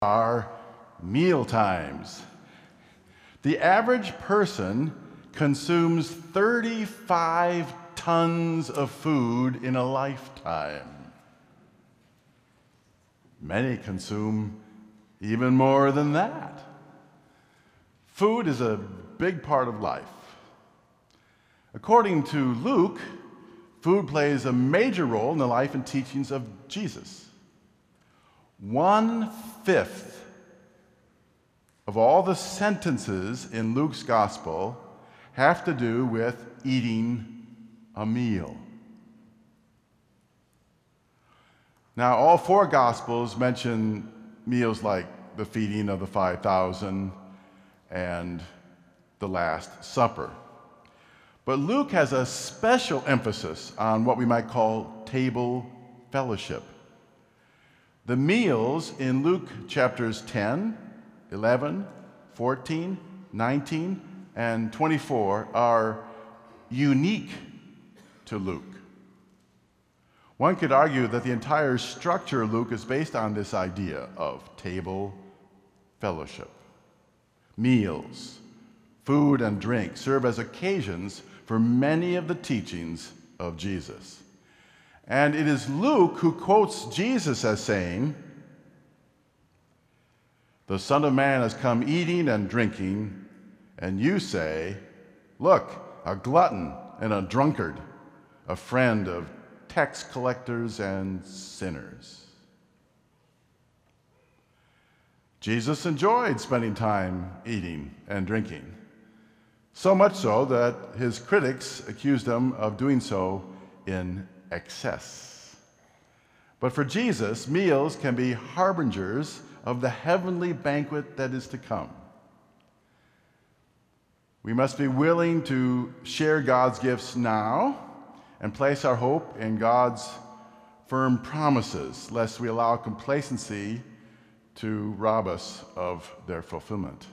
are meal times. The average person consumes 35 tons of food in a lifetime. Many consume even more than that. Food is a big part of life. According to Luke, food plays a major role in the life and teachings of Jesus. 1/5 of all the sentences in Luke's gospel have to do with eating a meal. Now, all four gospels mention meals like the feeding of the 5,000 and the Last Supper. But Luke has a special emphasis on what we might call table fellowship. The meals in Luke chapters 10, 11, 14, 19, and 24 are unique to Luke. One could argue that the entire structure of Luke is based on this idea of table fellowship. Meals, food, and drink serve as occasions for many of the teachings of Jesus. And it is Luke who quotes Jesus as saying, "The Son of Man has come eating and drinking, and you say, 'Look, a glutton and a drunkard, a friend of tax collectors and sinners.'" Jesus enjoyed spending time eating and drinking, so much so that his critics accused him of doing so in excess. But for Jesus, meals can be harbingers of the heavenly banquet that is to come. We must be willing to share God's gifts now and place our hope in God's firm promises, lest we allow complacency to rob us of their fulfillment.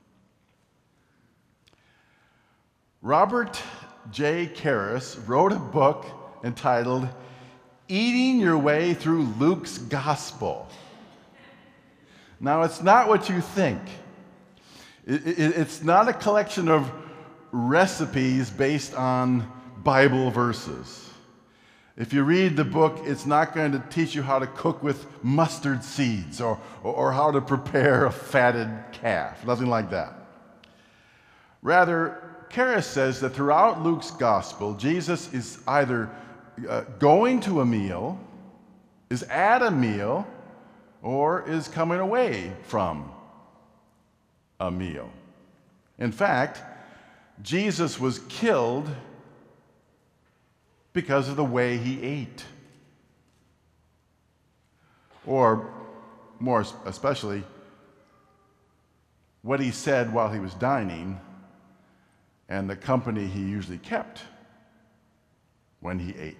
Robert J. Karras wrote a book entitled "Eating Your Way Through Luke's Gospel." Now, it's not what you think. It's not a collection of recipes based on Bible verses. If you read the book, it's not going to teach you how to cook with mustard seeds or how to prepare a fatted calf, nothing like that. Rather, Karras says that throughout Luke's gospel, Jesus is either going to a meal, is at a meal, or is coming away from a meal. In fact, Jesus was killed because of the way he ate. Or, more especially, what he said while he was dining and the company he usually kept when he ate.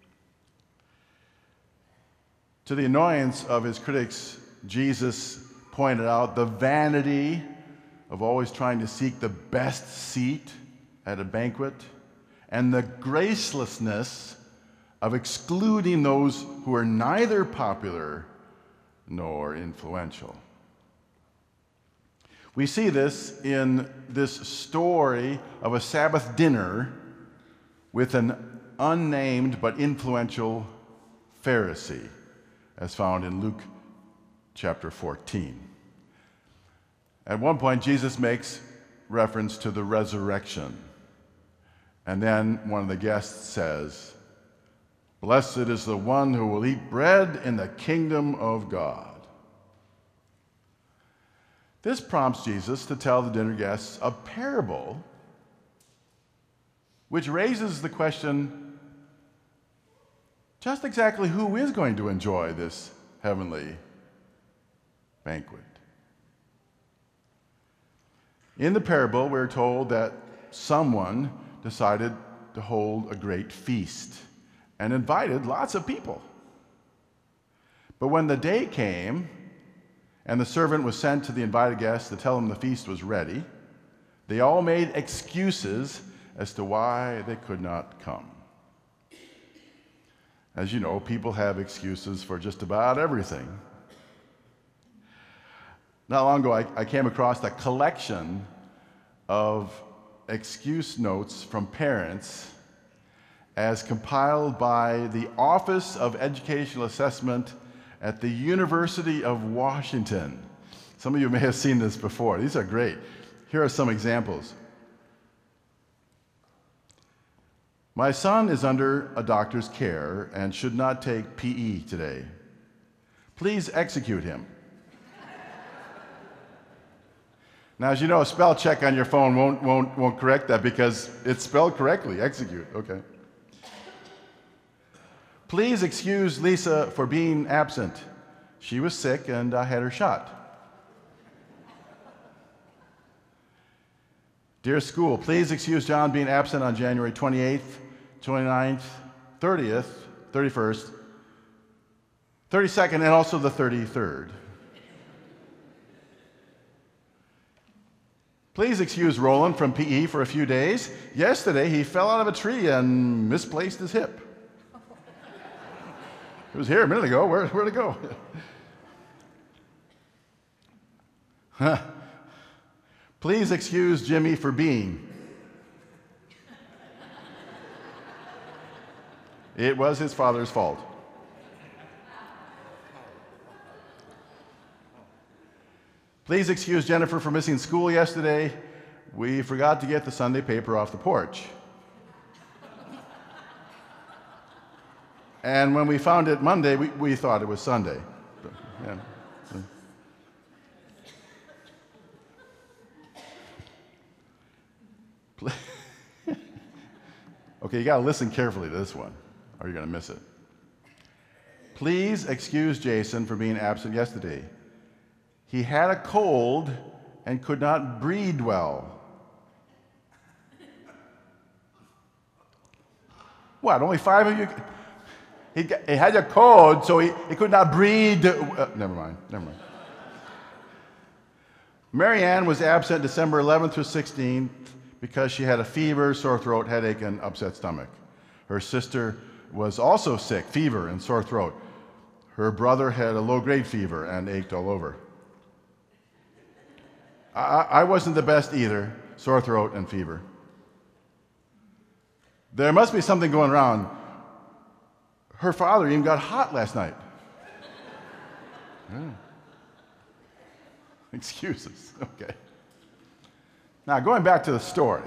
To the annoyance of his critics, Jesus pointed out the vanity of always trying to seek the best seat at a banquet and the gracelessness of excluding those who are neither popular nor influential. We see this in this story of a Sabbath dinner with an unnamed but influential Pharisee, as found in Luke chapter 14. At one point, Jesus makes reference to the resurrection. And then one of the guests says, "Blessed is the one who will eat bread in the kingdom of God." This prompts Jesus to tell the dinner guests a parable, which raises the question, just exactly who is going to enjoy this heavenly banquet? In the parable, we're told that someone decided to hold a great feast and invited lots of people. But when the day came and the servant was sent to the invited guests to tell them the feast was ready, they all made excuses as to why they could not come. As you know, people have excuses for just about everything. Not long ago, I came across a collection of excuse notes from parents as compiled by the Office of Educational Assessment at the University of Washington. Some of you may have seen this before. These are great. Here are some examples. My son is under a doctor's care and should not take PE today. Please execute him. Now, as you know, a spell check on your phone won't correct that because it's spelled correctly. Execute. Okay. Please excuse Lisa for being absent. She was sick and I had her shot. Dear school, please excuse John being absent on January 28th, 29th, 30th, 31st, 32nd, and also the 33rd. Please excuse Roland from PE for a few days. Yesterday, he fell out of a tree and misplaced his hip. It was here a minute ago. Where'd it go? Please excuse Jimmy for being. It was his father's fault. Please excuse Jennifer for missing school yesterday. We forgot to get the Sunday paper off the porch. And when we found it Monday, we thought it was Sunday. Yeah. Okay, you got to listen carefully to this one, or you're going to miss it. Please excuse Jason for being absent yesterday. He had a cold and could not breathe well. What, only 5 of you? He had a cold, so he could not breathe. Never mind. Mary Ann was absent December 11th through 16th because she had a fever, sore throat, headache, and upset stomach. Her sister was also sick, fever and sore throat. Her brother had a low-grade fever and ached all over. I wasn't the best either, sore throat and fever. There must be something going around. Her father even got hot last night. Yeah. Excuses, okay. Now, going back to the story.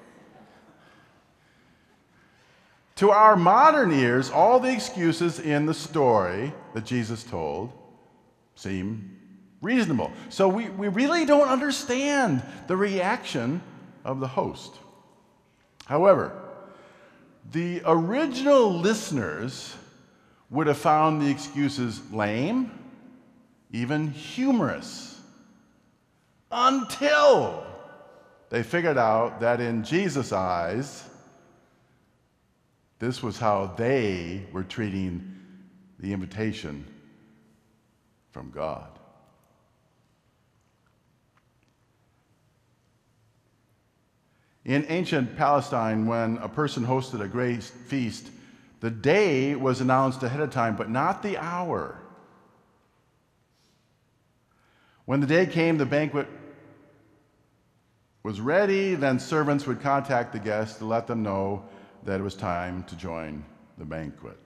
To our modern ears, all the excuses in the story that Jesus told seem reasonable. So we really don't understand the reaction of the host. However, the original listeners would have found the excuses lame, even humorous, until they figured out that in Jesus' eyes, this was how they were treating the invitation from God. In ancient Palestine, when a person hosted a great feast, the day was announced ahead of time, but not the hour. When the day came, the banquet was ready, then servants would contact the guests to let them know that it was time to join the banquet.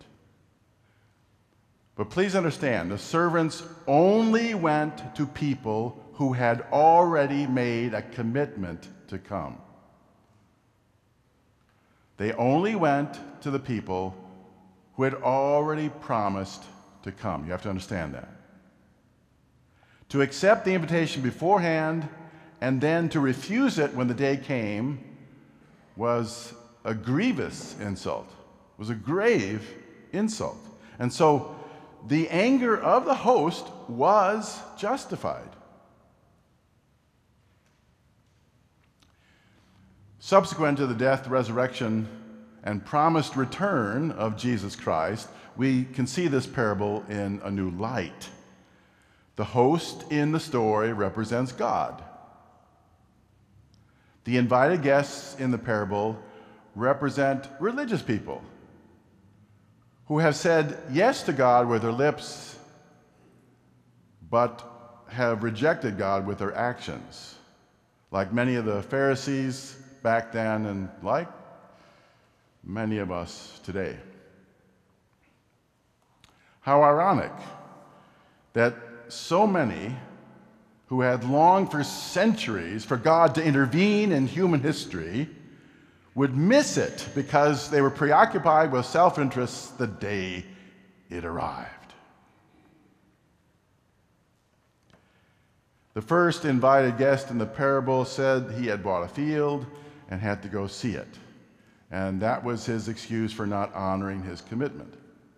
But please understand, the servants only went to people who had already made a commitment to come. They only went to the people who had already promised to come. You have to understand that. To accept the invitation beforehand and then to refuse it when the day came was a grievous insult, was a grave insult. And so the anger of the host was justified. Subsequent to the death, resurrection, and promised return of Jesus Christ, we can see this parable in a new light. The host in the story represents God. The invited guests in the parable represent religious people who have said yes to God with their lips, but have rejected God with their actions, like many of the Pharisees back then and like many of us today. How ironic that so many who had longed for centuries for God to intervene in human history would miss it because they were preoccupied with self-interest the day it arrived. The first invited guest in the parable said he had bought a field and had to go see it, and that was his excuse for not honoring his commitment.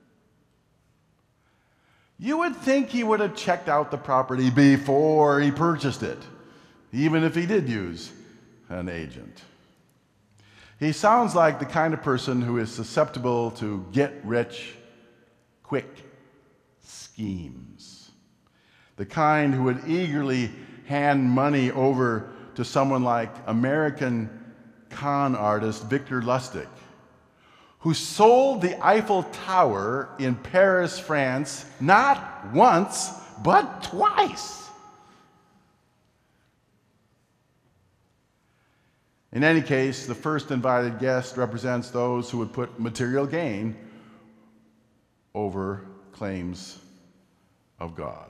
You would think he would have checked out the property before he purchased it, even if he did use an agent. He sounds like the kind of person who is susceptible to get-rich-quick schemes, the kind who would eagerly hand money over to someone like American con artist Victor Lustig, who sold the Eiffel Tower in Paris, France, not once, but twice. In any case, the first invited guest represents those who would put material gain over claims of God.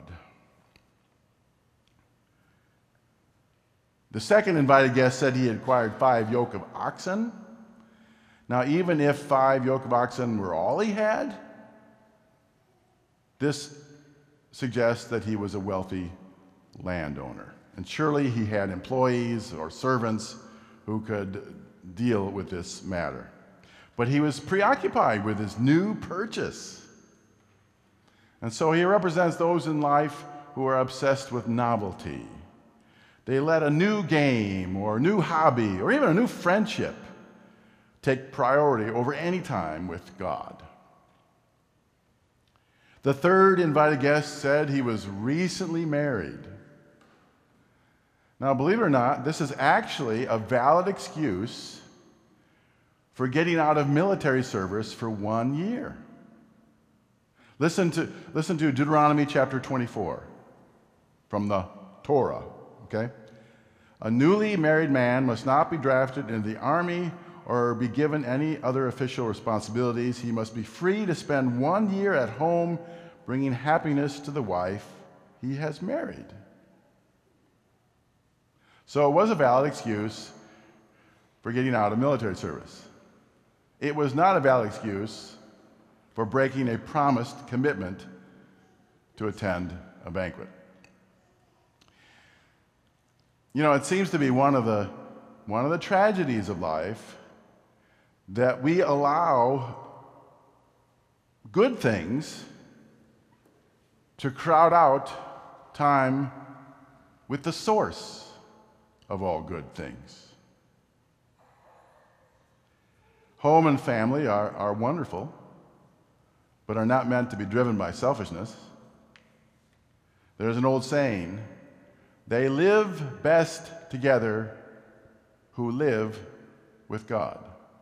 The second invited guest said he had acquired 5 yoke of oxen. Now, even if 5 yoke of oxen were all he had, this suggests that he was a wealthy landowner. And surely he had employees or servants who could deal with this matter. But he was preoccupied with his new purchase. And so he represents those in life who are obsessed with novelty. They let a new game or a new hobby or even a new friendship take priority over any time with God. The third invited guest said he was recently married. Now, believe it or not, this is actually a valid excuse for getting out of military service for 1 year. Listen to Deuteronomy chapter 24 from the Torah, okay? A newly married man must not be drafted into the army or be given any other official responsibilities. He must be free to spend 1 year at home, bringing happiness to the wife he has married. So it was a valid excuse for getting out of military service. It was not a valid excuse for breaking a promised commitment to attend a banquet. You know, it seems to be one of the tragedies of life that we allow good things to crowd out time with the source of all good things. Home and family are wonderful, but are not meant to be driven by selfishness. There's an old saying, they live best together who live with God.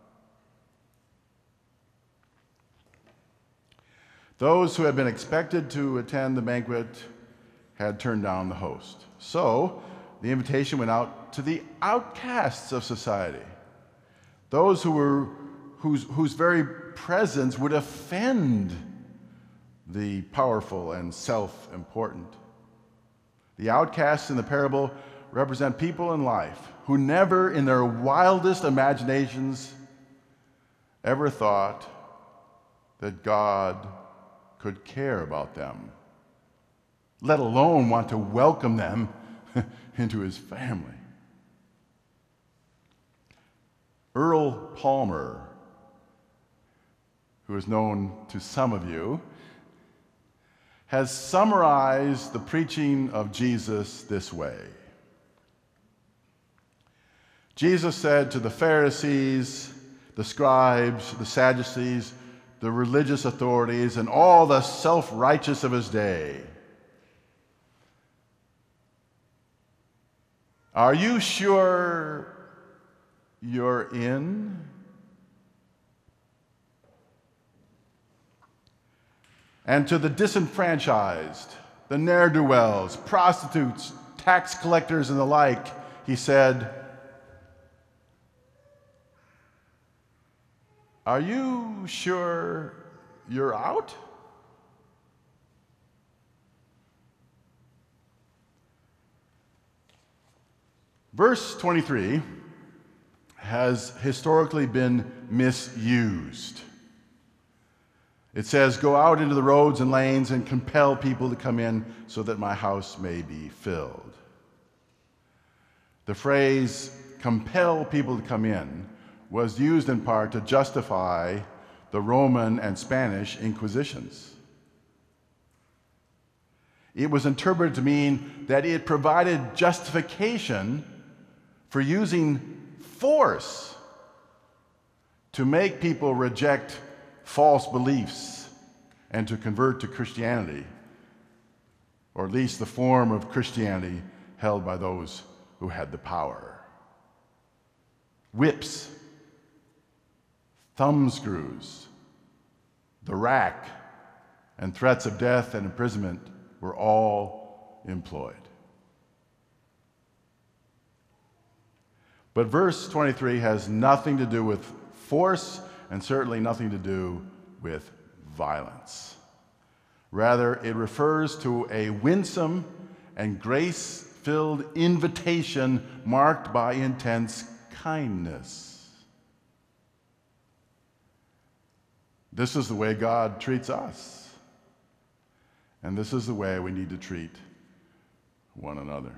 Those who had been expected to attend the banquet had turned down the host. So the invitation went out to the outcasts of society, those whose very presence would offend the powerful and self-important. The outcasts in the parable represent people in life who never in their wildest imaginations ever thought that God could care about them, let alone want to welcome them into his family. Earl Palmer, who is known to some of you, has summarized the preaching of Jesus this way. Jesus said to the Pharisees, the scribes, the Sadducees, the religious authorities, and all the self-righteous of his day, are you sure you're in? And to the disenfranchised, the ne'er-do-wells, prostitutes, tax collectors, and the like, he said, "Are you sure you're out?" Verse 23 has historically been misused. It says, "Go out into the roads and lanes and compel people to come in so that my house may be filled." The phrase, "compel people to come in," was used in part to justify the Roman and Spanish Inquisitions. It was interpreted to mean that it provided justification for using force to make people reject false beliefs and to convert to Christianity, or at least the form of Christianity held by those who had the power. Whips, thumbscrews, the rack, and threats of death and imprisonment were all employed. But verse 23 has nothing to do with force and certainly nothing to do with violence. Rather, it refers to a winsome and grace-filled invitation marked by intense kindness. This is the way God treats us, and this is the way we need to treat one another.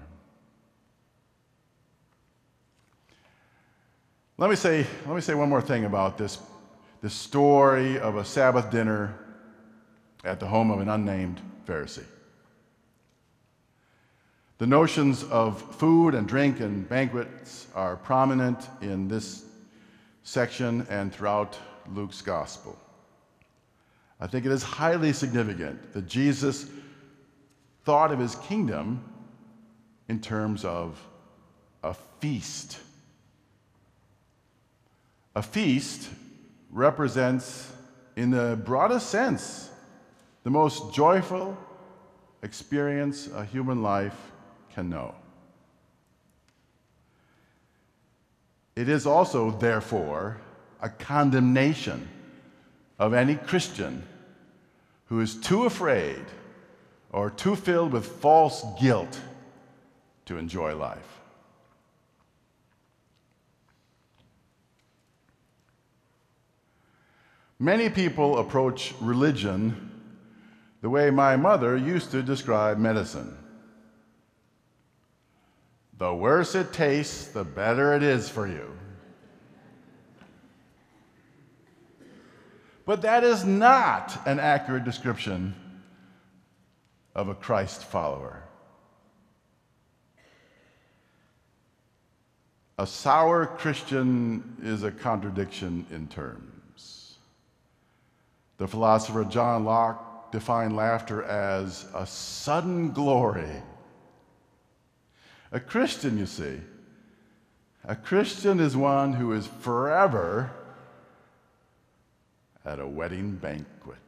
Let me say one more thing about this story of a Sabbath dinner at the home of an unnamed Pharisee. The notions of food and drink and banquets are prominent in this section and throughout Luke's gospel. I think it is highly significant that Jesus thought of his kingdom in terms of a feast. A feast represents, in the broadest sense, the most joyful experience a human life can know. It is also, therefore, a condemnation of any Christian who is too afraid or too filled with false guilt to enjoy life. Many people approach religion the way my mother used to describe medicine. The worse it tastes, the better it is for you. But that is not an accurate description of a Christ follower. A sour Christian is a contradiction in terms. The philosopher John Locke defined laughter as a sudden glory. A Christian, you see, a Christian is one who is forever at a wedding banquet.